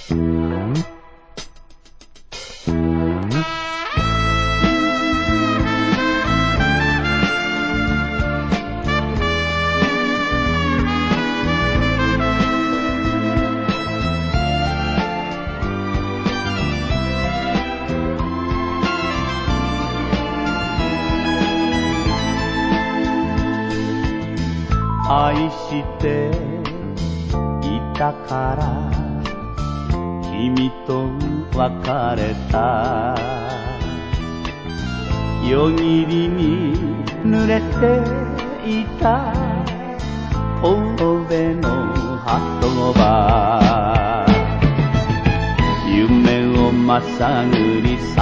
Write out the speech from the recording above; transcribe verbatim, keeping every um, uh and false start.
愛していたから君と別れた。夜霧に濡れていた神戸の鳩場、夢をまさぐり